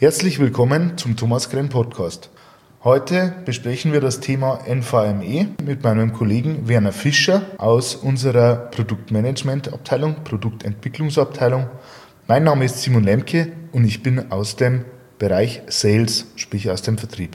Herzlich willkommen zum Thomas Krenn Podcast. Heute besprechen wir das Thema NVMe mit meinem Kollegen Werner Fischer aus unserer Produktmanagement-Abteilung, Produktentwicklungsabteilung. Mein Name ist Simon Lemke und ich bin aus dem Bereich Sales, sprich aus dem Vertrieb.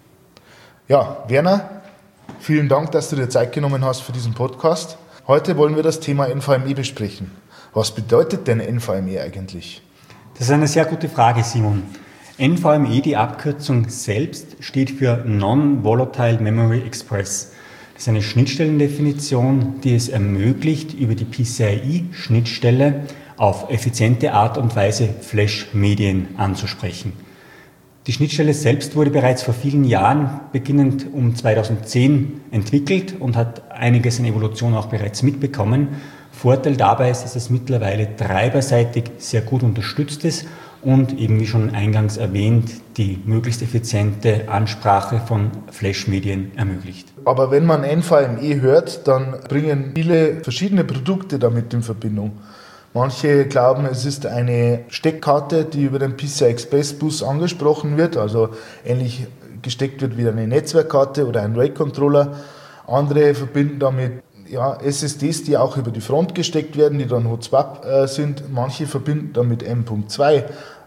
Ja, Werner, vielen Dank, dass du dir Zeit genommen hast für diesen Podcast. Heute wollen wir das Thema NVMe besprechen. Was bedeutet denn NVMe eigentlich? Das ist eine sehr gute Frage, Simon. NVMe, die Abkürzung selbst, steht für Non-Volatile Memory Express. Das ist eine Schnittstellendefinition, die es ermöglicht, über die PCIe-Schnittstelle auf effiziente Art und Weise Flash-Medien anzusprechen. Die Schnittstelle selbst wurde bereits vor vielen Jahren, beginnend um 2010, entwickelt und hat einiges an Evolution auch bereits mitbekommen. Vorteil dabei ist, dass es mittlerweile treiberseitig sehr gut unterstützt ist und eben wie schon eingangs erwähnt, die möglichst effiziente Ansprache von Flash-Medien ermöglicht. Aber wenn man NVMe hört, dann bringen viele verschiedene Produkte damit in Verbindung. Manche glauben, es ist eine Steckkarte, die über den PCI-Express-Bus angesprochen wird, also ähnlich gesteckt wird wie eine Netzwerkkarte oder ein RAID-Controller. Andere verbinden damit SSDs, die auch über die Front gesteckt werden, die dann Hot-Swap sind. Manche verbinden damit M.2.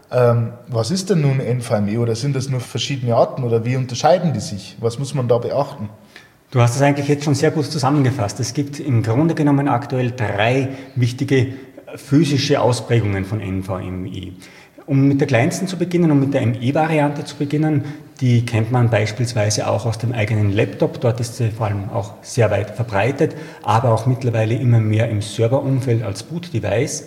Was ist denn nun NVMe oder sind das nur verschiedene Arten oder wie unterscheiden die sich? Was muss man da beachten? Du hast es eigentlich jetzt schon sehr gut zusammengefasst. Es gibt im Grunde genommen aktuell 3 wichtige physische Ausprägungen von NVMe. Um mit der kleinsten zu beginnen und mit der ME-Variante zu beginnen, die kennt man beispielsweise auch aus dem eigenen Laptop. Dort ist sie vor allem auch sehr weit verbreitet, aber auch mittlerweile immer mehr im Serverumfeld als Boot-Device.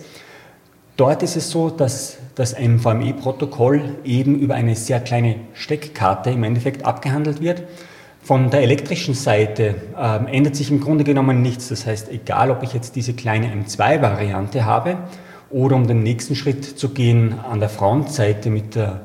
Dort ist es so, dass das NVMe-Protokoll eben über eine sehr kleine Steckkarte im Endeffekt abgehandelt wird. Von der elektrischen Seite ändert sich im Grunde genommen nichts. Das heißt, egal ob ich jetzt diese kleine M2-Variante habe, oder um den nächsten Schritt zu gehen an der Frontseite mit der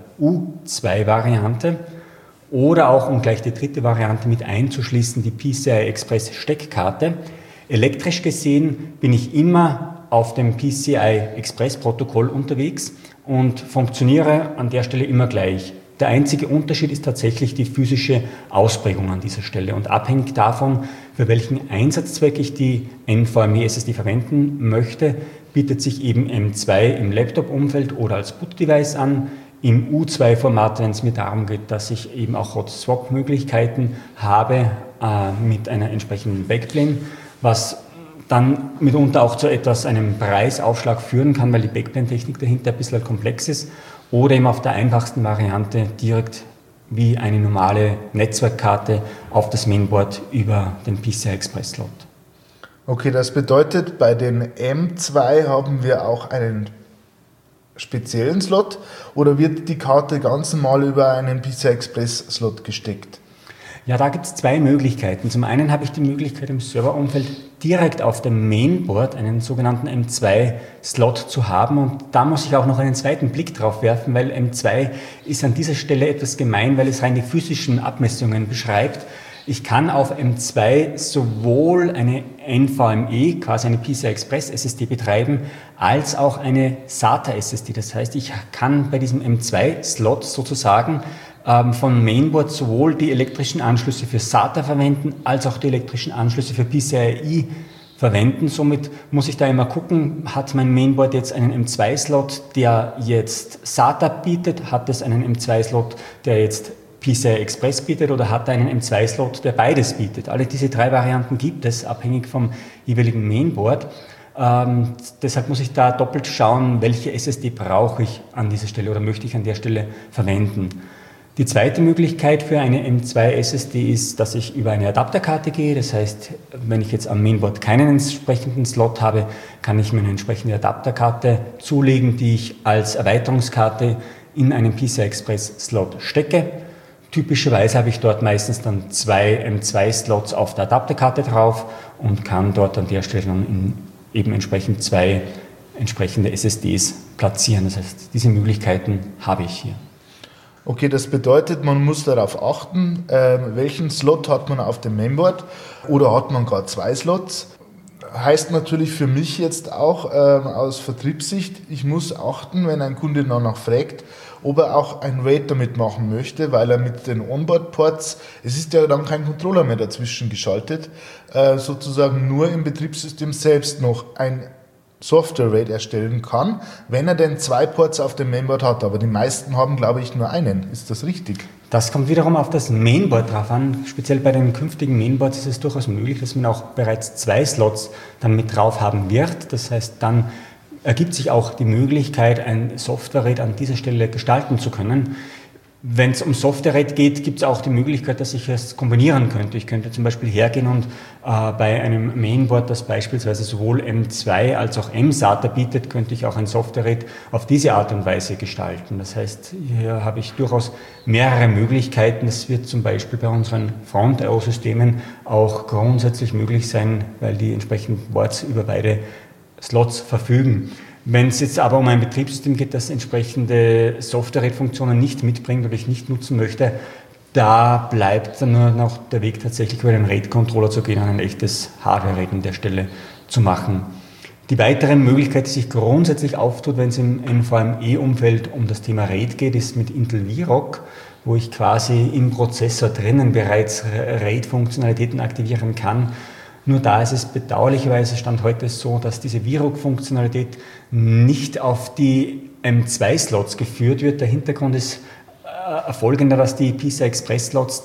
U2-Variante oder auch um gleich die dritte Variante mit einzuschließen, die PCI-Express-Steckkarte. Elektrisch gesehen bin ich immer auf dem PCI-Express-Protokoll unterwegs und funktioniere an der Stelle immer gleich. Der einzige Unterschied ist tatsächlich die physische Ausprägung an dieser Stelle und abhängig davon, für welchen Einsatzzweck ich die NVMe SSD verwenden möchte, bietet sich eben M2 im Laptop-Umfeld oder als Boot-Device an. Im U2-Format, wenn es mir darum geht, dass ich eben auch Hot-Swap-Möglichkeiten habe mit einer entsprechenden Backplane, was dann mitunter auch zu einem Preisaufschlag führen kann, weil die Backplane-Technik dahinter ein bisschen komplex ist. Oder eben auf der einfachsten Variante direkt wie eine normale Netzwerkkarte auf das Mainboard über den PCI-Express-Slot. Okay, das bedeutet, bei den M2 haben wir auch einen speziellen Slot oder wird die Karte ganz normal über einen PCI-Express-Slot gesteckt? Ja, da gibt es 2 Möglichkeiten. Zum einen habe ich die Möglichkeit im Serverumfeld direkt auf dem Mainboard einen sogenannten M2-Slot zu haben und da muss ich auch noch einen zweiten Blick drauf werfen, weil M2 ist an dieser Stelle etwas gemein, weil es rein die physischen Abmessungen beschreibt. Ich kann auf M2 sowohl eine NVMe, quasi eine PCI-Express-SSD betreiben, als auch eine SATA-SSD. Das heißt, ich kann bei diesem M2-Slot sozusagen von Mainboard sowohl die elektrischen Anschlüsse für SATA verwenden, als auch die elektrischen Anschlüsse für PCIe verwenden. Somit muss ich da immer gucken, hat mein Mainboard jetzt einen M2-Slot, der jetzt SATA bietet, hat es einen M2-Slot, der jetzt PCI Express bietet oder hat einen M2-Slot, der beides bietet. Alle diese 3 Varianten gibt es, abhängig vom jeweiligen Mainboard. Deshalb muss ich da doppelt schauen, welche SSD brauche ich an dieser Stelle oder möchte ich an der Stelle verwenden. Die zweite Möglichkeit für eine M2-SSD ist, dass ich über eine Adapterkarte gehe. Das heißt, wenn ich jetzt am Mainboard keinen entsprechenden Slot habe, kann ich mir eine entsprechende Adapterkarte zulegen, die ich als Erweiterungskarte in einen PCI-Express-Slot stecke. Typischerweise habe ich dort meistens dann 2 M2-Slots auf der Adapterkarte drauf und kann dort an der Stelle dann eben entsprechend 2 entsprechende SSDs platzieren. Das heißt, diese Möglichkeiten habe ich hier. Okay, das bedeutet, man muss darauf achten, welchen Slot hat man auf dem Mainboard oder hat man gar 2 Slots. Heißt natürlich für mich jetzt auch aus Vertriebssicht, ich muss achten, wenn ein Kunde danach fragt, ob er auch ein RAID damit machen möchte, weil er mit den Onboard-Ports, es ist ja dann kein Controller mehr dazwischen geschaltet, sozusagen nur im Betriebssystem selbst noch ein Software-RAID erstellen kann, wenn er denn 2 Ports auf dem Mainboard hat. Aber die meisten haben, glaube ich, nur einen. Ist das richtig? Das kommt wiederum auf das Mainboard drauf an. Speziell bei den künftigen Mainboards ist es durchaus möglich, dass man auch bereits 2 Slots dann mit drauf haben wird. Das heißt, dann ergibt sich auch die Möglichkeit, ein Software-RAID an dieser Stelle gestalten zu können. Wenn es um Software-RAID geht, gibt es auch die Möglichkeit, dass ich es kombinieren könnte. Ich könnte zum Beispiel hergehen und bei einem Mainboard, das beispielsweise sowohl M2 als auch M-SATA bietet, könnte ich auch ein Software-RAID auf diese Art und Weise gestalten. Das heißt, hier habe ich durchaus mehrere Möglichkeiten. Das wird zum Beispiel bei unseren Front-IO-Systemen auch grundsätzlich möglich sein, weil die entsprechenden Boards über beide Slots verfügen. Wenn es jetzt aber um ein Betriebssystem geht, das entsprechende Software-RAID-Funktionen nicht mitbringt oder ich nicht nutzen möchte, da bleibt dann nur noch der Weg tatsächlich über den RAID-Controller zu gehen und ein echtes Hardware-RAID an der Stelle zu machen. Die weitere Möglichkeit, die sich grundsätzlich auftut, wenn es im NVMe-Umfeld um das Thema RAID geht, ist mit Intel VROC, wo ich quasi im Prozessor drinnen bereits RAID-Funktionalitäten aktivieren kann. Nur da ist es bedauerlicherweise Stand heute so, dass diese VROC-Funktionalität nicht auf die M2-Slots geführt wird. Der Hintergrund ist folgender, dass die PCI-Express-Slots,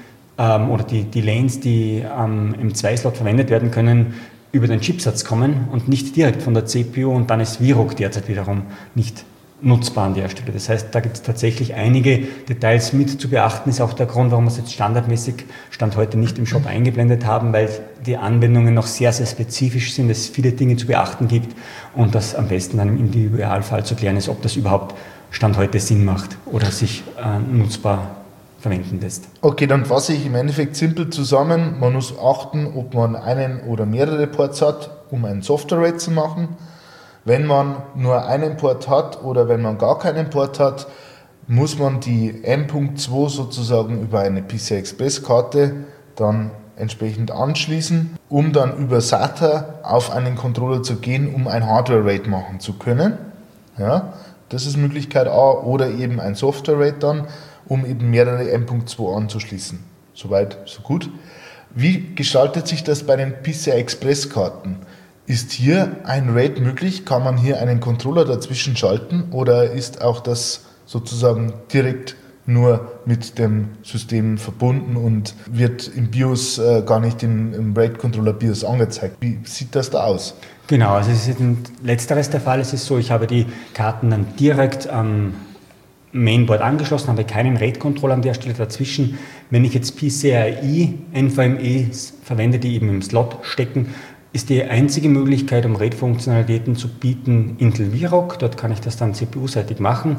oder die Lanes, die am M2-Slot verwendet werden können, über den Chipsatz kommen und nicht direkt von der CPU, und dann ist VROC derzeit wiederum nicht nutzbar an der Stelle. Das heißt, da gibt es tatsächlich einige Details mit zu beachten. Ist auch der Grund, warum wir es jetzt standardmäßig Stand heute nicht im Shop eingeblendet haben, weil die Anwendungen noch sehr, sehr spezifisch sind, es viele Dinge zu beachten gibt und das am besten dann im Individualfall zu klären ist, ob das überhaupt Stand heute Sinn macht oder sich nutzbar verwenden lässt. Okay, dann fasse ich im Endeffekt simpel zusammen. Man muss achten, ob man einen oder mehrere Ports hat, um ein Software-RAID zu machen. Wenn man nur einen Port hat oder wenn man gar keinen Port hat, muss man die M.2 sozusagen über eine PCI-Express-Karte dann entsprechend anschließen, um dann über SATA auf einen Controller zu gehen, um ein Hardware-RAID machen zu können. Ja, das ist Möglichkeit A, oder eben ein Software-RAID dann, um eben mehrere M.2 anzuschließen. Soweit, so gut. Wie gestaltet sich das bei den PCI-Express-Karten? Ist hier ein RAID möglich? Kann man hier einen Controller dazwischen schalten oder ist auch das sozusagen direkt nur mit dem System verbunden und wird im BIOS gar nicht im RAID-Controller BIOS angezeigt? Wie sieht das da aus? Genau, also es ist letzteres der Fall. Es ist so, ich habe die Karten dann direkt am Mainboard angeschlossen, habe keinen RAID-Controller an der Stelle dazwischen. Wenn ich jetzt PCIe NVMe's verwende, die eben im Slot stecken, ist die einzige Möglichkeit, um RAID-Funktionalitäten zu bieten, Intel VROC. Dort kann ich das dann CPU-seitig machen.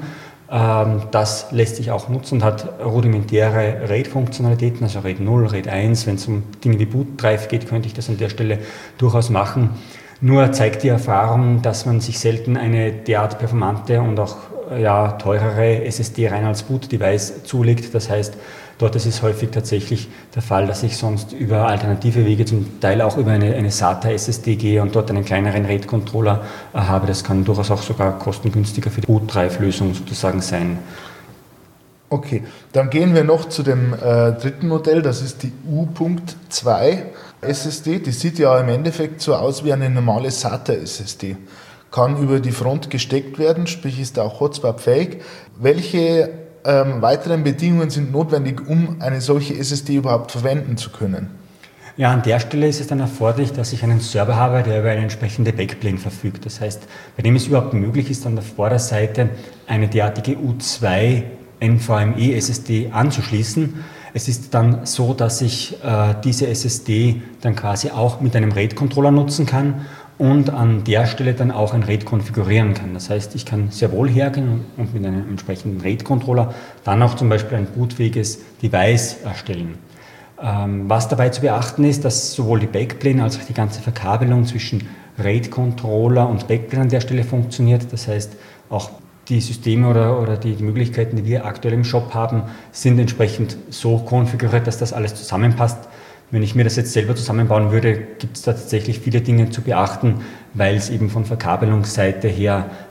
Das lässt sich auch nutzen und hat rudimentäre RAID-Funktionalitäten, also RAID 0, RAID 1. Wenn es um Dinge wie Boot Drive geht, könnte ich das an der Stelle durchaus machen. Nur zeigt die Erfahrung, dass man sich selten eine derart performante und auch teurere SSD rein als Boot-Device zulegt. Das heißt, dort ist es häufig tatsächlich der Fall, dass ich sonst über alternative Wege, zum Teil auch über eine SATA-SSD gehe und dort einen kleineren RAID-Controller habe. Das kann durchaus auch sogar kostengünstiger für die Boot-Drive-Lösung sozusagen sein. Okay, dann gehen wir noch zu dem dritten Modell, das ist die U.2 SSD. Die sieht ja im Endeffekt so aus wie eine normale SATA-SSD. Kann über die Front gesteckt werden, sprich ist auch Hotspot-fähig. Welche weiteren Bedingungen sind notwendig, um eine solche SSD überhaupt verwenden zu können? Ja, an der Stelle ist es dann erforderlich, dass ich einen Server habe, der über eine entsprechende Backplane verfügt. Das heißt, bei dem es überhaupt möglich ist, an der Vorderseite eine derartige U2 NVMe SSD anzuschließen. Es ist dann so, dass ich diese SSD dann quasi auch mit einem RAID-Controller nutzen kann und an der Stelle dann auch ein RAID konfigurieren kann. Das heißt, ich kann sehr wohl hergehen und mit einem entsprechenden RAID-Controller dann auch zum Beispiel ein bootfähiges Device erstellen. Was dabei zu beachten ist, dass sowohl die Backplane als auch die ganze Verkabelung zwischen RAID-Controller und Backplane an der Stelle funktioniert. Das heißt, auch die Systeme oder die Möglichkeiten, die wir aktuell im Shop haben, sind entsprechend so konfiguriert, dass das alles zusammenpasst. Wenn ich mir das jetzt selber zusammenbauen würde, gibt es da tatsächlich viele Dinge zu beachten, weil es eben von Verkabelungsseite her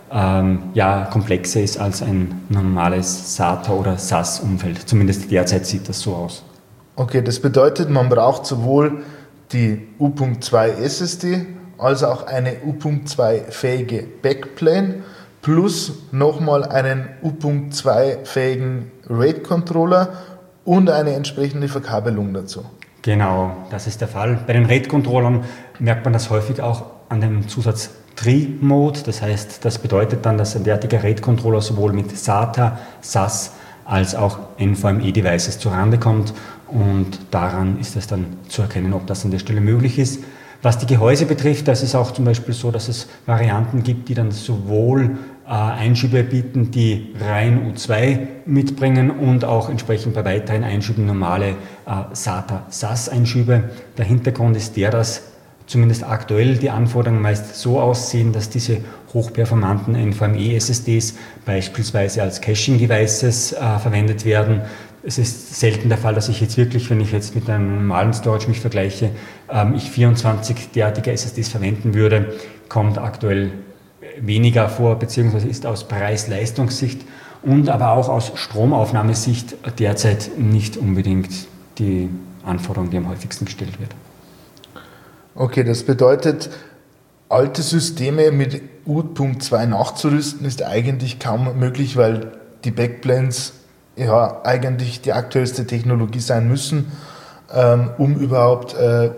komplexer ist als ein normales SATA- oder SAS-Umfeld. Zumindest derzeit sieht das so aus. Okay, das bedeutet, man braucht sowohl die U.2 SSD als auch eine U.2-fähige Backplane plus nochmal einen U.2-fähigen RAID-Controller und eine entsprechende Verkabelung dazu. Genau, das ist der Fall. Bei den RAID-Controllern merkt man das häufig auch an dem Zusatz Tri-Mode. Das heißt, das bedeutet dann, dass ein derartiger RAID-Controller sowohl mit SATA, SAS als auch NVMe-Devices zurande kommt. Und daran ist es dann zu erkennen, ob das an der Stelle möglich ist. Was die Gehäuse betrifft, das ist auch zum Beispiel so, dass es Varianten gibt, die dann sowohl Einschübe bieten, die rein U2 mitbringen und auch entsprechend bei weiteren Einschüben normale SATA-SAS-Einschübe. Der Hintergrund ist der, dass zumindest aktuell die Anforderungen meist so aussehen, dass diese hochperformanten NVMe-SSDs beispielsweise als Caching-Devices verwendet werden. Es ist selten der Fall, dass ich jetzt wirklich, wenn ich jetzt mit einem normalen Storage mich vergleiche, ich 24 derartige SSDs verwenden würde, kommt aktuell weniger vor, beziehungsweise ist aus Preis-Leistungssicht und aber auch aus Stromaufnahmesicht derzeit nicht unbedingt die Anforderung, die am häufigsten gestellt wird. Okay, das bedeutet, alte Systeme mit U.2 nachzurüsten ist eigentlich kaum möglich, weil die Backplanes ja eigentlich die aktuellste Technologie sein müssen, um überhaupt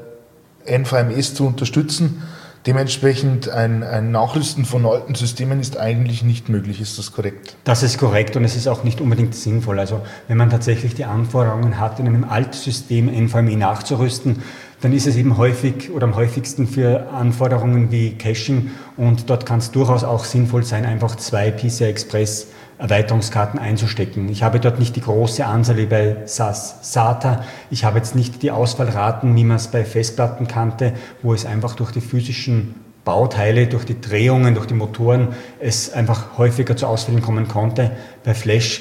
NVMEs zu unterstützen. Dementsprechend ein Nachrüsten von alten Systemen ist eigentlich nicht möglich. Ist das korrekt? Das ist korrekt und es ist auch nicht unbedingt sinnvoll. Also wenn man tatsächlich die Anforderungen hat, in einem Altsystem NVMe nachzurüsten, dann ist es eben häufig oder am häufigsten für Anforderungen wie Caching und dort kann es durchaus auch sinnvoll sein, einfach 2 PCI Express Erweiterungskarten einzustecken. Ich habe dort nicht die große Anzahl wie bei SAS, SATA. Ich habe jetzt nicht die Ausfallraten, wie man es bei Festplatten kannte, wo es einfach durch die physischen Bauteile, durch die Drehungen, durch die Motoren es einfach häufiger zu Ausfällen kommen konnte. Bei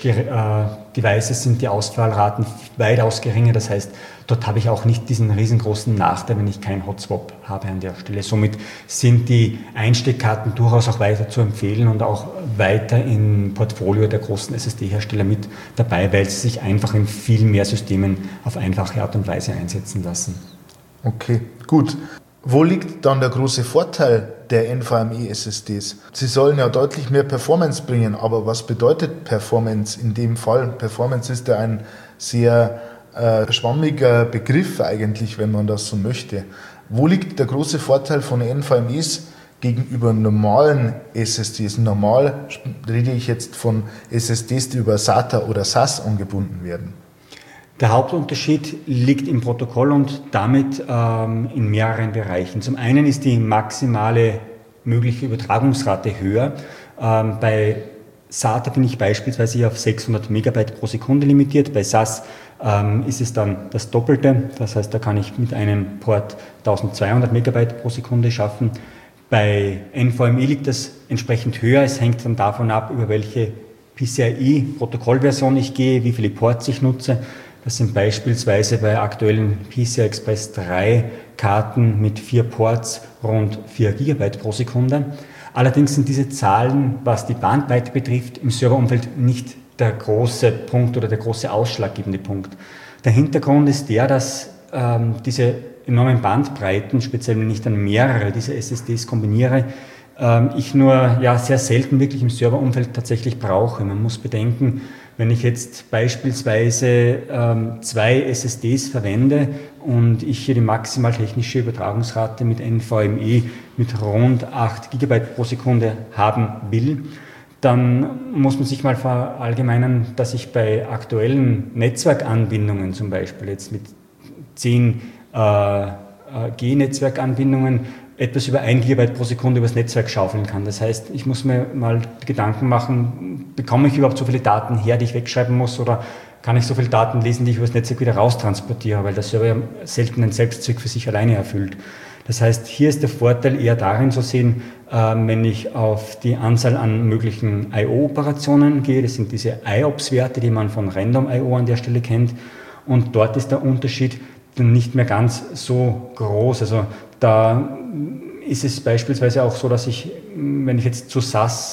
Flash-Devices sind die Ausfallraten weitaus geringer. Das heißt, dort habe ich auch nicht diesen riesengroßen Nachteil, wenn ich keinen Hotswap habe an der Stelle. Somit sind die Einsteckkarten durchaus auch weiter zu empfehlen und auch weiter im Portfolio der großen SSD-Hersteller mit dabei, weil sie sich einfach in viel mehr Systemen auf einfache Art und Weise einsetzen lassen. Okay, gut. Wo liegt dann der große Vorteil der NVMe-SSDs? Sie sollen ja deutlich mehr Performance bringen, aber was bedeutet Performance in dem Fall? Performance ist ja ein sehr schwammiger Begriff eigentlich, wenn man das so möchte. Wo liegt der große Vorteil von NVMEs gegenüber normalen SSDs? Normal rede ich jetzt von SSDs, die über SATA oder SAS angebunden werden. Der Hauptunterschied liegt im Protokoll und damit in mehreren Bereichen. Zum einen ist die maximale mögliche Übertragungsrate höher. Bei SATA bin ich beispielsweise hier auf 600 Megabyte pro Sekunde limitiert. Bei SAS ist es dann das Doppelte. Das heißt, da kann ich mit einem Port 1200 Megabyte pro Sekunde schaffen. Bei NVMe liegt das entsprechend höher. Es hängt dann davon ab, über welche PCIe-Protokollversion ich gehe, wie viele Ports ich nutze. Das sind beispielsweise bei aktuellen PCI Express 3 Karten mit 4 Ports rund 4 GB pro Sekunde. Allerdings sind diese Zahlen, was die Bandbreite betrifft, im Serverumfeld nicht der große Punkt oder der große ausschlaggebende Punkt. Der Hintergrund ist der, dass diese enormen Bandbreiten, speziell wenn ich dann mehrere dieser SSDs kombiniere, ich nur sehr selten wirklich im Serverumfeld tatsächlich brauche. Man muss bedenken, wenn ich jetzt beispielsweise 2 SSDs verwende und ich hier die maximal technische Übertragungsrate mit NVMe mit rund 8 GB pro Sekunde haben will, dann muss man sich mal verallgemeinern, dass ich bei aktuellen Netzwerkanbindungen, zum Beispiel jetzt mit 10 G-Netzwerkanbindungen, etwas über 1 GB pro Sekunde übers Netzwerk schaufeln kann. Das heißt, ich muss mir mal Gedanken machen, bekomme ich überhaupt so viele Daten her, die ich wegschreiben muss, oder kann ich so viele Daten lesen, die ich übers Netzwerk wieder raustransportiere, weil der Server ja selten einen Selbstzweck für sich alleine erfüllt. Das heißt, hier ist der Vorteil eher darin zu sehen, wenn ich auf die Anzahl an möglichen I/O-Operationen gehe, das sind diese IOPS-Werte, die man von Random I/O an der Stelle kennt, und dort ist der Unterschied dann nicht mehr ganz so groß. Also da ist es beispielsweise auch so, dass ich, wenn ich jetzt zu SAS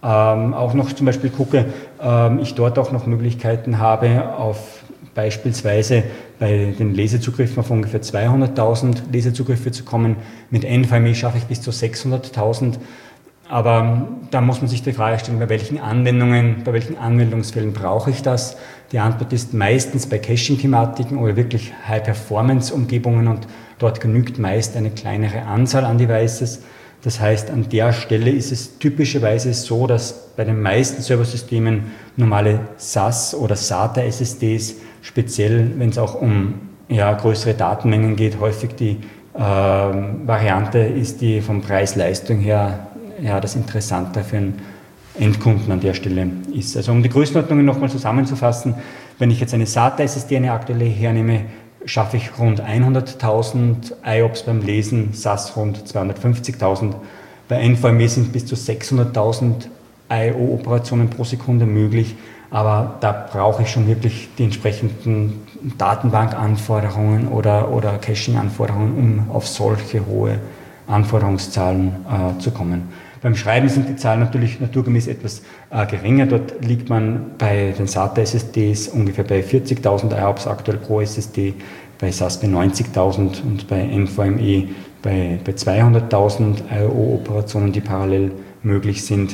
auch noch zum Beispiel gucke, ich dort auch noch Möglichkeiten habe, auf beispielsweise bei den Lesezugriffen auf ungefähr 200.000 Lesezugriffe zu kommen. Mit NVMe schaffe ich bis zu 600.000. Aber da muss man sich die Frage stellen, bei welchen Anwendungen, bei welchen Anwendungsfällen brauche ich das? Die Antwort ist meistens bei Caching-Thematiken oder wirklich High-Performance-Umgebungen und dort genügt meist eine kleinere Anzahl an Devices. Das heißt, an der Stelle ist es typischerweise so, dass bei den meisten Serversystemen normale SAS- oder SATA-SSDs, speziell wenn es auch um größere Datenmengen geht, häufig die Variante ist, die vom Preis-Leistung her das Interessante für einen Endkunden an der Stelle ist. Also um die Größenordnungen nochmal zusammenzufassen, wenn ich jetzt eine SATA-SSD, eine aktuelle hernehme, schaffe ich rund 100.000 IOPS beim Lesen, SAS rund 250.000. Bei NVMe sind bis zu 600.000 I/O-Operationen pro Sekunde möglich, aber da brauche ich schon wirklich die entsprechenden Datenbankanforderungen oder Caching-Anforderungen, um auf solche hohe Anforderungszahlen zu kommen. Beim Schreiben sind die Zahlen natürlich naturgemäß etwas geringer. Dort liegt man bei den SATA-SSDs ungefähr bei 40.000 IOPS aktuell pro SSD, bei SAS bei 90.000 und bei NVMe bei 200.000 I/O-Operationen, die parallel möglich sind.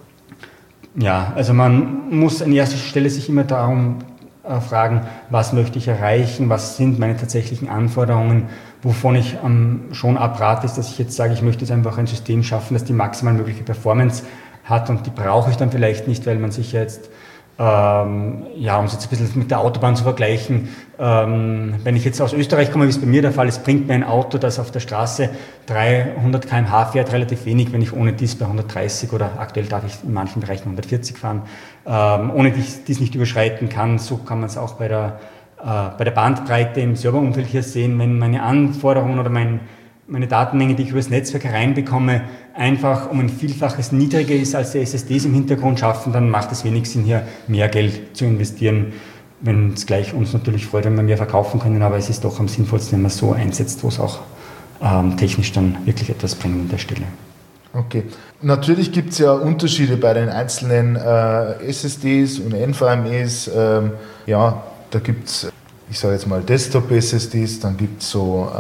Ja, also man muss an erster Stelle sich immer darum fragen, was möchte ich erreichen, was sind meine tatsächlichen Anforderungen. Wovon ich schon abrate, ist, dass ich jetzt sage, ich möchte jetzt einfach ein System schaffen, das die maximal mögliche Performance hat und die brauche ich dann vielleicht nicht, weil man sich jetzt, um es jetzt ein bisschen mit der Autobahn zu vergleichen, wenn ich jetzt aus Österreich komme, wie es bei mir der Fall ist, bringt mir ein Auto, das auf der Straße 300 km/h fährt, relativ wenig, wenn ich ohne dies bei 130 oder aktuell darf ich in manchen Bereichen 140 fahren, ohne dies nicht überschreiten kann. So kann man es auch bei der Bandbreite im Serverumfeld hier sehen, wenn meine Anforderungen oder meine Datenmenge, die ich über das Netzwerk reinbekomme, einfach um ein Vielfaches niedriger ist, als die SSDs im Hintergrund schaffen, dann macht es wenig Sinn, hier mehr Geld zu investieren, wenn es gleich uns natürlich freut, wenn wir mehr verkaufen können, aber es ist doch am sinnvollsten, wenn man es so einsetzt, wo es auch technisch dann wirklich etwas bringt an der Stelle. Okay. Natürlich gibt es ja Unterschiede bei den einzelnen SSDs und NVMEs. Da gibt es, ich sage jetzt mal Desktop-SSDs, dann gibt es so,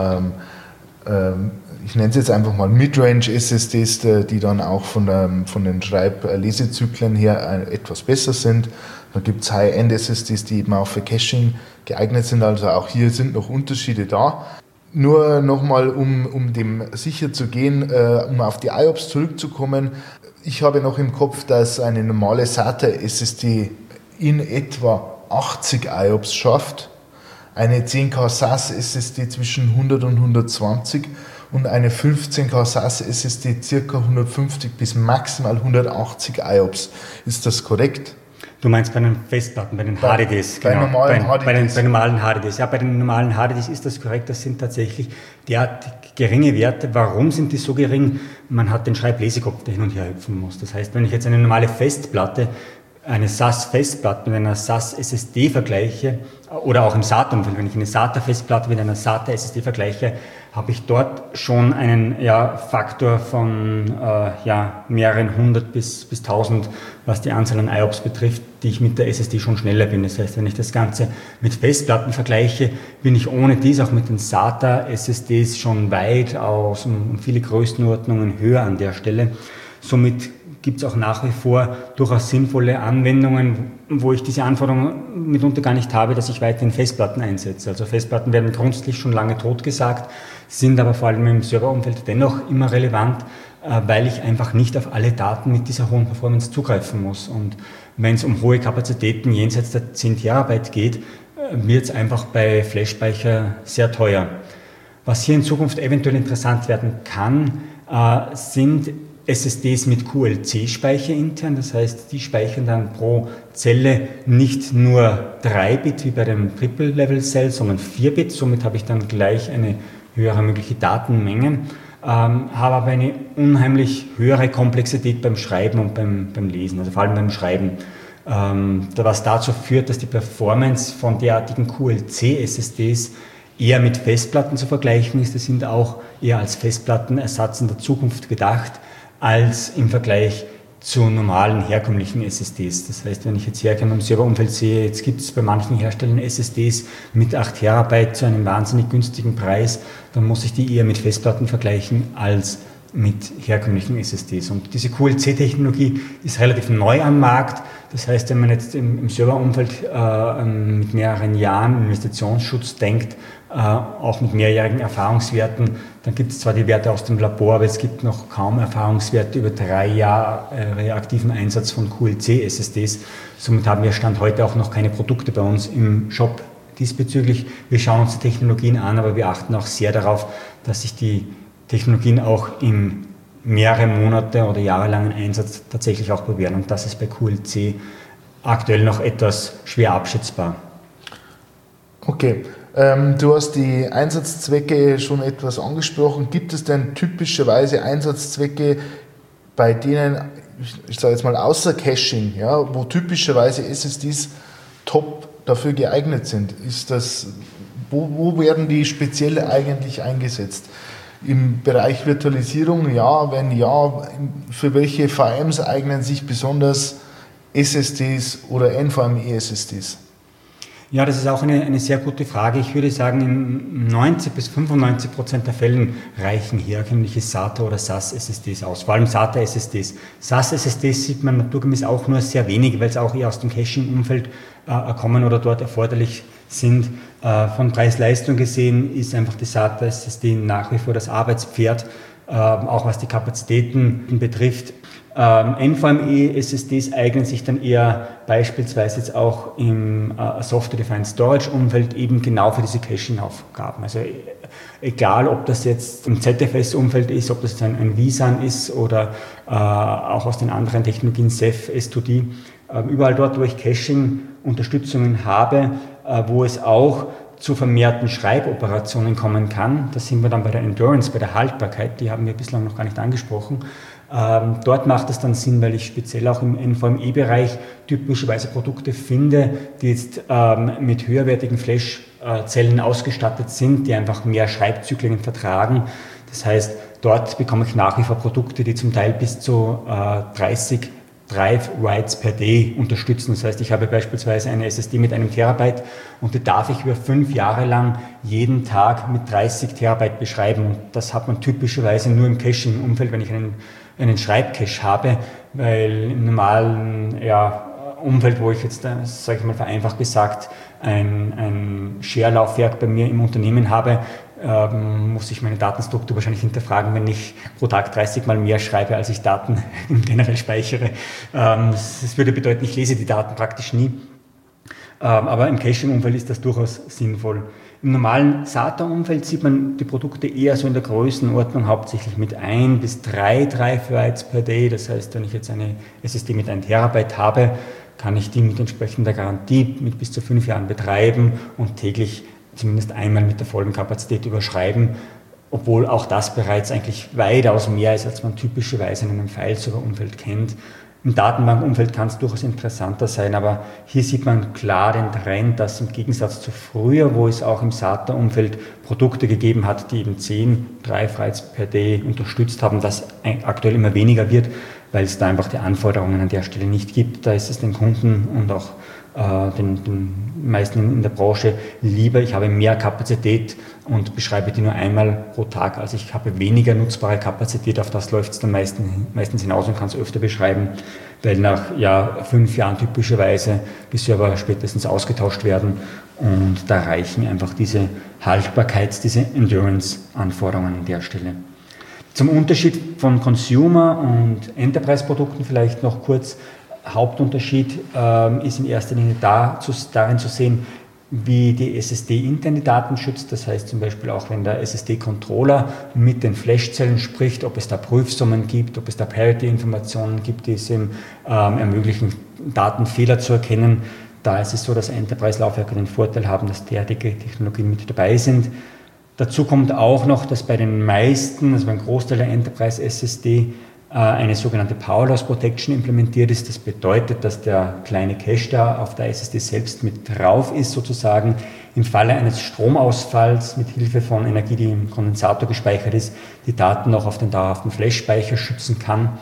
ich nenne es jetzt einfach mal Midrange-SSDs, die dann auch von den Schreib-Lesezyklen her etwas besser sind. Dann gibt es High-End-SSDs, die eben auch für Caching geeignet sind, also auch hier sind noch Unterschiede da. Nur nochmal, um dem sicher zu gehen, um auf die IOPS zurückzukommen, ich habe noch im Kopf, dass eine normale SATA-SSD in etwa 80 IOPS schafft, eine 10K SAS SSD zwischen 100 und 120 und eine 15K SAS SSD ca. 150 bis maximal 180 IOPS. Ist das korrekt? Du meinst bei den Festplatten, bei den HDDs? Bei normalen HDDs. Ja, bei den normalen HDDs ist das korrekt. Das sind tatsächlich derartig geringe Werte. Warum sind die so gering? Man hat den Schreib-Lesekopf, der hin und her hüpfen muss. Das heißt, wenn ich jetzt eine normale Festplatte, eine SAS-Festplatte mit einer SAS-SSD vergleiche, oder auch im SATA-Umfeld, wenn ich eine SATA-Festplatte mit einer SATA-SSD vergleiche, habe ich dort schon einen Faktor von mehreren 100 bis 1000, was die Anzahl an IOPS betrifft, die ich mit der SSD schon schneller bin. Das heißt, wenn ich das Ganze mit Festplatten vergleiche, bin ich ohne dies auch mit den SATA-SSDs schon weit aus um viele Größenordnungen höher an der Stelle. Somit gibt es auch nach wie vor durchaus sinnvolle Anwendungen, wo ich diese Anforderungen mitunter gar nicht habe, dass ich weiterhin Festplatten einsetze. Also Festplatten werden grundsätzlich schon lange totgesagt, sind aber vor allem im Serverumfeld dennoch immer relevant, weil ich einfach nicht auf alle Daten mit dieser hohen Performance zugreifen muss. Und wenn es um hohe Kapazitäten jenseits der 10 Terabyte geht, wird es einfach bei Flash-Speicher sehr teuer. Was hier in Zukunft eventuell interessant werden kann, sind SSDs mit QLC-Speicher intern, das heißt, die speichern dann pro Zelle nicht nur 3 Bit wie bei dem Triple-Level-Cell, sondern 4 Bit, somit habe ich dann gleich eine höhere mögliche Datenmenge, habe aber eine unheimlich höhere Komplexität beim Schreiben und beim Lesen, also vor allem beim Schreiben, was dazu führt, dass die Performance von derartigen QLC-SSDs eher mit Festplatten zu vergleichen ist. Die sind auch eher als Festplattenersatz in der Zukunft gedacht, als im Vergleich zu normalen herkömmlichen SSDs. Das heißt, wenn ich jetzt herkomme im Serverumfeld sehe, jetzt gibt es bei manchen Herstellern SSDs mit 8 Terabyte zu einem wahnsinnig günstigen Preis, dann muss ich die eher mit Festplatten vergleichen als mit herkömmlichen SSDs. Und diese QLC-Technologie ist relativ neu am Markt. Das heißt, wenn man jetzt im Serverumfeld mit mehreren Jahren Investitionsschutz denkt, auch mit mehrjährigen Erfahrungswerten, dann gibt es zwar die Werte aus dem Labor, aber es gibt noch kaum Erfahrungswerte über 3 Jahre aktiven Einsatz von QLC-SSDs. Somit haben wir Stand heute auch noch keine Produkte bei uns im Shop diesbezüglich. Wir schauen uns die Technologien an, aber wir achten auch sehr darauf, dass sich die Technologien auch im mehrere Monate oder jahrelangen Einsatz tatsächlich auch bewähren. Und das ist bei QLC aktuell noch etwas schwer abschätzbar. Okay, du hast die Einsatzzwecke schon etwas angesprochen. Gibt es denn typischerweise Einsatzzwecke, bei denen, ich sage jetzt mal außer Caching, ja, wo typischerweise SSDs top dafür geeignet sind? Ist das, wo werden die speziell eigentlich eingesetzt? Im Bereich Virtualisierung, ja, wenn ja, für welche VMs eignen sich besonders SSDs oder NVMe-SSDs? Ja, das ist auch eine sehr gute Frage. Ich würde sagen, in 90-95% der Fällen reichen herkömmliche SATA oder SAS-SSDs aus, vor allem SATA-SSDs. SAS-SSDs sieht man naturgemäß auch nur sehr wenig, weil es auch eher aus dem Caching-Umfeld kommen oder dort erforderlich sind. Von Preis-Leistung gesehen ist einfach die SATA-SSD nach wie vor das Arbeitspferd, auch was die Kapazitäten betrifft. NVMe-SSDs eignen sich dann eher beispielsweise jetzt auch im Software-Defined Storage-Umfeld eben genau für diese Caching-Aufgaben. Also egal, ob das jetzt im ZFS-Umfeld ist, ob das jetzt ein vSAN ist oder auch aus den anderen Technologien Ceph, S2D, überall dort, wo ich Caching-Unterstützungen habe, wo es auch zu vermehrten Schreiboperationen kommen kann. Da sind wir dann bei der Endurance, bei der Haltbarkeit, die haben wir bislang noch gar nicht angesprochen. Dort macht es dann Sinn, weil ich speziell auch im NVMe-Bereich typischerweise Produkte finde, die jetzt mit höherwertigen Flash-Zellen ausgestattet sind, die einfach mehr Schreibzyklen vertragen. Das heißt, dort bekomme ich nach wie vor Produkte, die zum Teil bis zu 30 Drive-Writes per Day unterstützen. Das heißt, ich habe beispielsweise eine SSD mit 1 Terabyte und die darf ich über 5 Jahre lang jeden Tag mit 30 Terabyte beschreiben. Und das hat man typischerweise nur im Caching-Umfeld, wenn ich einen Schreibcache habe, weil im normalen Umfeld, wo ich jetzt, sage ich mal vereinfacht gesagt, ein Share-Laufwerk bei mir im Unternehmen habe, muss ich meine Datenstruktur wahrscheinlich hinterfragen, wenn ich pro Tag 30 Mal mehr schreibe, als ich Daten generell speichere. Das würde bedeuten, ich lese die Daten praktisch nie. Aber im Caching-Umfeld ist das durchaus sinnvoll. Im normalen SATA-Umfeld sieht man die Produkte eher so in der Größenordnung, hauptsächlich mit 1 bis 3 Drive-Writes per Day. Das heißt, wenn ich jetzt eine SSD mit 1 Terabyte habe, kann ich die mit entsprechender Garantie mit bis zu 5 Jahren betreiben und täglich zumindest einmal mit der vollen Kapazität überschreiben, obwohl auch das bereits eigentlich weitaus mehr ist, als man typischerweise in einem File-Server-Umfeld kennt. Im Datenbankumfeld kann es durchaus interessanter sein, aber hier sieht man klar den Trend, dass im Gegensatz zu früher, wo es auch im SATA-Umfeld Produkte gegeben hat, die eben 10 Drive-Writes per Day unterstützt haben, das aktuell immer weniger wird, weil es da einfach die Anforderungen an der Stelle nicht gibt. Da ist es den Kunden und auch den meisten in der Branche lieber, ich habe mehr Kapazität und beschreibe die nur einmal pro Tag, also ich habe weniger nutzbare Kapazität, auf das läuft es dann meistens hinaus und kann es öfter beschreiben, weil nach 5 Jahren typischerweise die Server spätestens ausgetauscht werden und da reichen einfach diese diese Endurance-Anforderungen an der Stelle. Zum Unterschied von Consumer- und Enterprise-Produkten vielleicht noch kurz. Hauptunterschied ist in erster Linie darin zu sehen, wie die SSD intern die Daten schützt. Das heißt zum Beispiel auch, wenn der SSD-Controller mit den Flashzellen spricht, ob es da Prüfsummen gibt, ob es da Parity-Informationen gibt, die es ihm ermöglichen, Datenfehler zu erkennen. Da ist es so, dass Enterprise-Laufwerke den Vorteil haben, dass derartige Technologien mit dabei sind. Dazu kommt auch noch, dass bei den meisten, also beim Großteil der Enterprise-SSD, eine sogenannte Power Loss Protection implementiert ist. Das bedeutet, dass der kleine Cache da auf der SSD selbst mit drauf ist, sozusagen im Falle eines Stromausfalls mit Hilfe von Energie, die im Kondensator gespeichert ist, die Daten noch auf den dauerhaften Flash-Speicher schützen kann.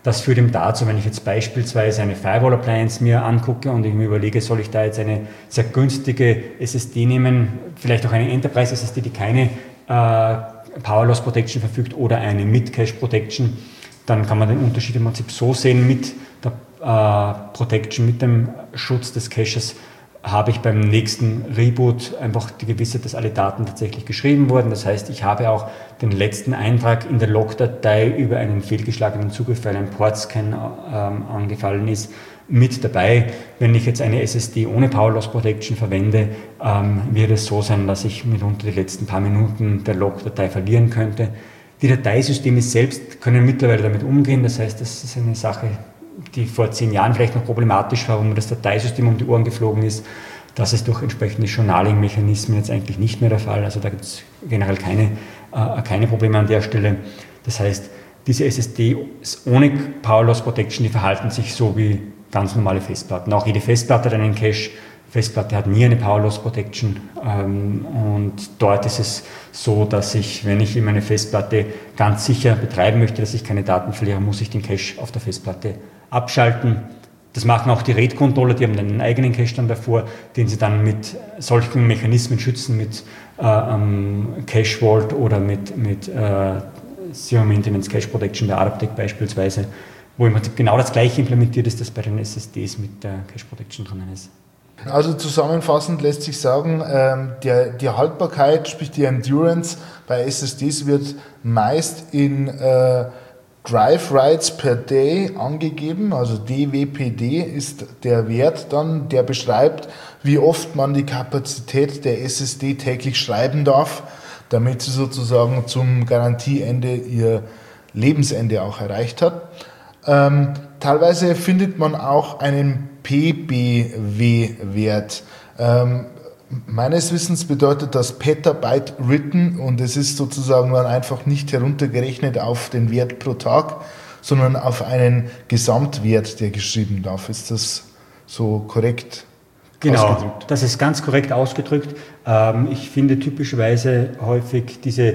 Das führt eben dazu, wenn ich jetzt beispielsweise eine Firewall-Appliance mir angucke und ich mir überlege, soll ich da jetzt eine sehr günstige SSD nehmen, vielleicht auch eine Enterprise-SSD, die keine Power Loss Protection verfügt oder eine mit Cache Protection, dann kann man den Unterschied im Prinzip so sehen: mit der Protection, mit dem Schutz des Caches habe ich beim nächsten Reboot einfach die Gewissheit, dass alle Daten tatsächlich geschrieben wurden. Das heißt, ich habe auch den letzten Eintrag in der Logdatei über einen fehlgeschlagenen Zugriff, weil ein Portscan angefallen ist, mit dabei. Wenn ich jetzt eine SSD ohne Power Loss Protection verwende, wird es so sein, dass ich mitunter die letzten paar Minuten der Logdatei verlieren könnte. Die Dateisysteme selbst können mittlerweile damit umgehen. Das heißt, das ist eine Sache, die vor 10 Jahren vielleicht noch problematisch war, wo mir das Dateisystem um die Ohren geflogen ist. Das ist durch entsprechende Journaling-Mechanismen jetzt eigentlich nicht mehr der Fall. Also da gibt es generell keine Probleme an der Stelle. Das heißt, diese SSDs ohne Power Loss Protection, die verhalten sich so wie ganz normale Festplatten. Auch jede Festplatte hat einen Cache. Festplatte hat nie eine Power Loss Protection, und dort ist es so, dass ich, wenn ich meine Festplatte ganz sicher betreiben möchte, dass ich keine Daten verliere, muss ich den Cache auf der Festplatte abschalten. Das machen auch die RAID-Controller, die haben einen eigenen Cache dann davor, den sie dann mit solchen Mechanismen schützen, mit Cache Vault oder mit Zero Maintenance Cache Protection bei Adaptec beispielsweise, wo im Prinzip genau das gleiche implementiert ist, das bei den SSDs mit der Cache Protection drinnen ist. Also zusammenfassend lässt sich sagen, die Haltbarkeit, sprich die Endurance bei SSDs wird meist in Drive Writes per Day angegeben, also DWPD ist der Wert dann, der beschreibt, wie oft man die Kapazität der SSD täglich schreiben darf, damit sie sozusagen zum Garantieende ihr Lebensende auch erreicht hat. Teilweise findet man auch einen PBW-Wert. Meines Wissens bedeutet das Petabyte Written und es ist sozusagen dann einfach nicht heruntergerechnet auf den Wert pro Tag, sondern auf einen Gesamtwert, der geschrieben darf. Ist das so korrekt ausgedrückt? Genau, das ist ganz korrekt ausgedrückt. Ich finde typischerweise häufig diese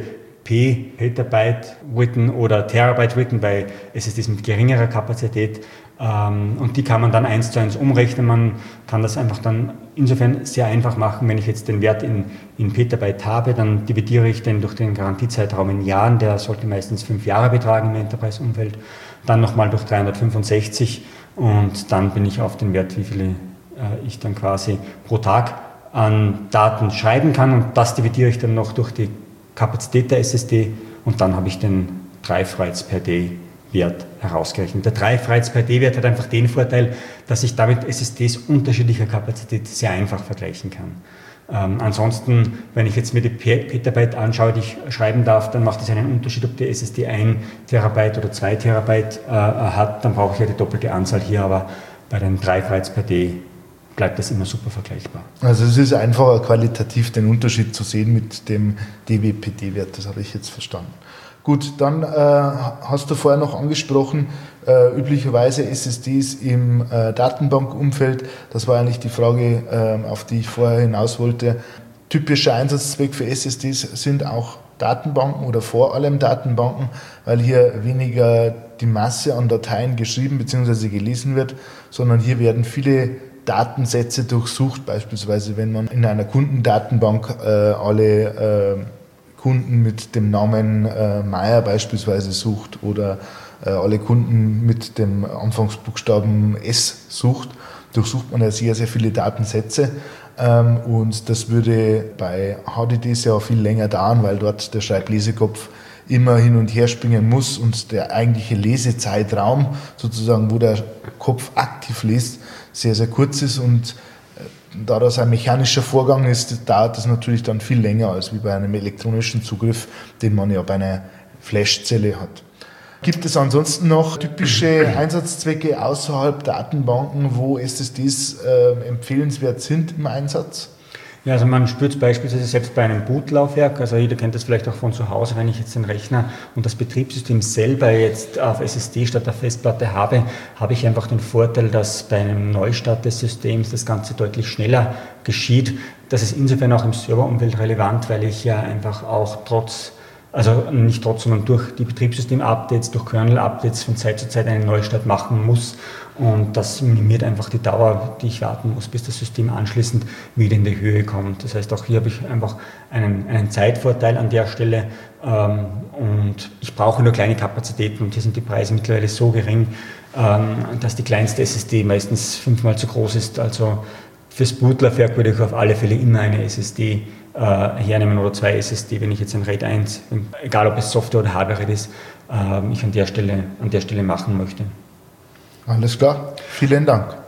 Petabyte Written oder Terabyte Written bei SSDs mit geringerer Kapazität, und die kann man dann 1:1 umrechnen. Man kann das einfach dann insofern sehr einfach machen. Wenn ich jetzt den Wert in Petabyte habe, dann dividiere ich den durch den Garantiezeitraum in Jahren, der sollte meistens 5 Jahre betragen im Enterprise-Umfeld, dann nochmal durch 365 und dann bin ich auf den Wert, wie viele ich dann quasi pro Tag an Daten schreiben kann, und das dividiere ich dann noch durch die Kapazität der SSD und dann habe ich den Drive Writes per Day Wert herausgerechnet. Der Drive Writes per Day Wert hat einfach den Vorteil, dass ich damit SSDs unterschiedlicher Kapazität sehr einfach vergleichen kann. Ansonsten, wenn ich jetzt mir die Petabyte anschaue, die ich schreiben darf, dann macht es einen Unterschied, ob die SSD 1 Terabyte oder 2 Terabyte hat, dann brauche ich ja die doppelte Anzahl hier, aber bei den Drive Writes per Day bleibt das immer super vergleichbar. Also es ist einfacher qualitativ den Unterschied zu sehen mit dem DWPD-Wert, das habe ich jetzt verstanden. Gut, dann hast du vorher noch angesprochen, üblicherweise SSDs im Datenbankumfeld. Das war eigentlich die Frage, auf die ich vorher hinaus wollte. Typischer Einsatzzweck für SSDs sind auch Datenbanken oder vor allem Datenbanken, weil hier weniger die Masse an Dateien geschrieben bzw. gelesen wird, sondern hier werden viele Datensätze durchsucht, beispielsweise wenn man in einer Kundendatenbank alle Kunden mit dem Namen Meier beispielsweise sucht oder alle Kunden mit dem Anfangsbuchstaben S sucht, durchsucht man ja sehr, sehr viele Datensätze, und das würde bei HDDs ja viel länger dauern, weil dort der Schreiblesekopf immer hin und her springen muss und der eigentliche Lesezeitraum, sozusagen, wo der Kopf aktiv liest, sehr, sehr kurz ist, und da das ein mechanischer Vorgang ist, dauert das natürlich dann viel länger als wie bei einem elektronischen Zugriff, den man ja bei einer Flashzelle hat. Gibt es ansonsten noch typische Einsatzzwecke außerhalb Datenbanken, wo SSDs empfehlenswert sind im Einsatz? Ja, also man spürt es beispielsweise selbst bei einem Bootlaufwerk, also jeder kennt das vielleicht auch von zu Hause, wenn ich jetzt den Rechner und das Betriebssystem selber jetzt auf SSD statt auf Festplatte habe, habe ich einfach den Vorteil, dass bei einem Neustart des Systems das Ganze deutlich schneller geschieht. Das ist insofern auch im Serverumfeld relevant, weil ich ja einfach auch trotz also nicht trotz, sondern durch die Betriebssystem-Updates, durch Kernel-Updates von Zeit zu Zeit einen Neustart machen muss. Und das minimiert einfach die Dauer, die ich warten muss, bis das System anschließend wieder in die Höhe kommt. Das heißt, auch hier habe ich einfach einen Zeitvorteil an der Stelle. Und ich brauche nur kleine Kapazitäten und hier sind die Preise mittlerweile so gering, dass die kleinste SSD meistens 5-mal zu groß ist. Also fürs Bootlaufwerk würde ich auf alle Fälle immer eine SSD hernehmen oder 2 SSD, wenn ich jetzt ein RAID 1, egal ob es Software oder Hardware ist, ich an der Stelle machen möchte. Alles klar, vielen Dank.